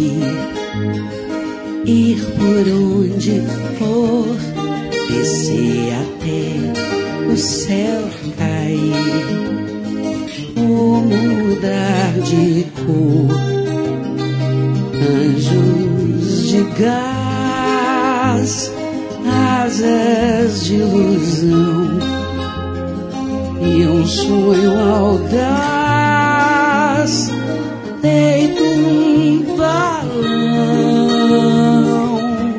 subir, ir por onde for, descer até o céu cair, ou mudar de cor, anjos de gás, asas de ilusão e um sonho audaz, feito um balão.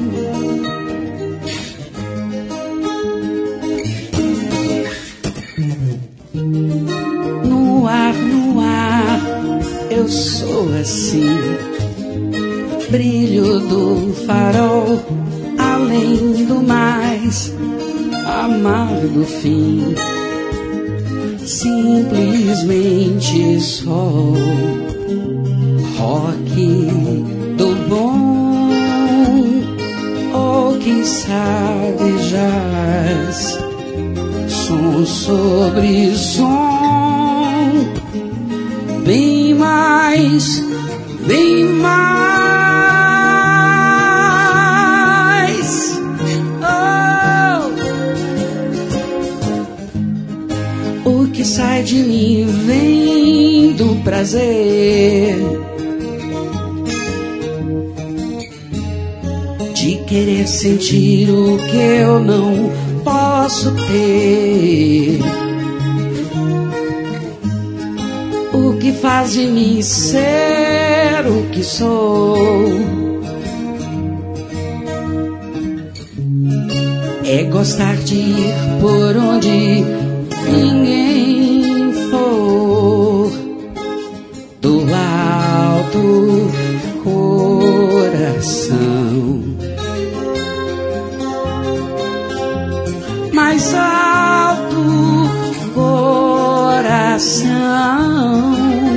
No ar, eu sou assim, brilho do farol, além do mais amargo fim, simplesmente sol, rock do bom, ou quem sabe jazz, som sobre som, bem mais, bem mais. Oh. O que sai de mim vem do prazer de querer sentir o que eu não posso ter. O que faz de mim ser o que sou é gostar de ir por onde ninguém for, do alto coração, mais alto coração,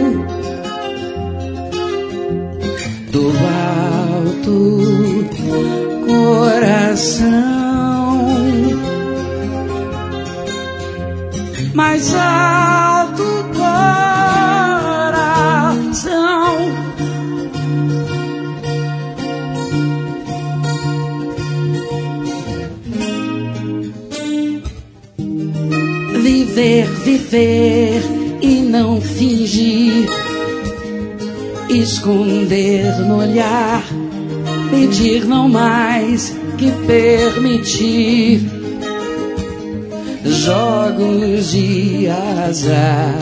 do alto coração, mais alto coração. Viver, viver e não fingir, esconder no olhar, pedir não mais que permitir, jogos de azar,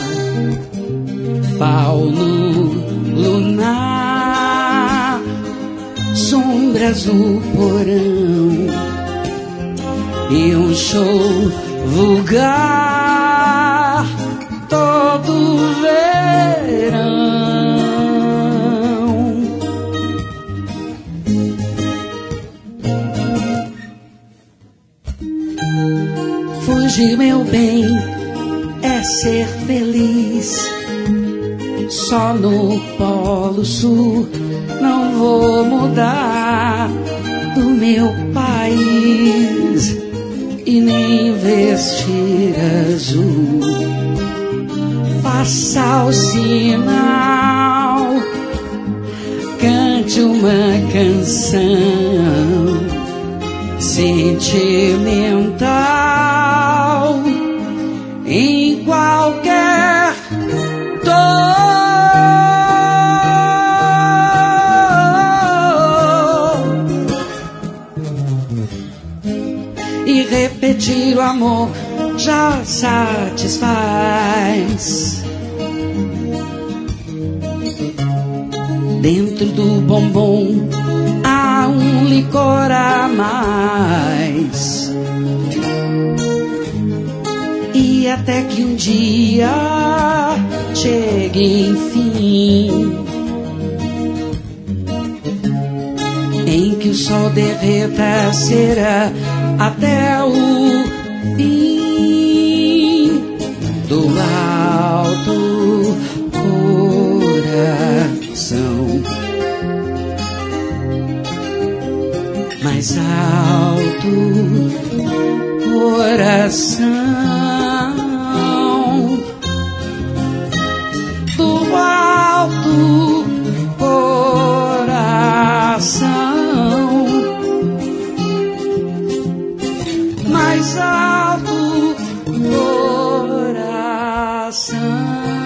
fauno lunar, sombras no porão e um show vulgar todo verão. Fugir, meu bem, é ser feliz. Só no Polo Sul não vou mudar do meu país e nem vestir azul. Faça o sinal, cante uma canção sentimental em qualquer tom e repetir o amor já satisfaz. Dentro do bombom há um licor a mais, e até que um dia chegue enfim, em que o sol derreta a cera até o fim do alto coração, mais alto coração, do alto coração. coração.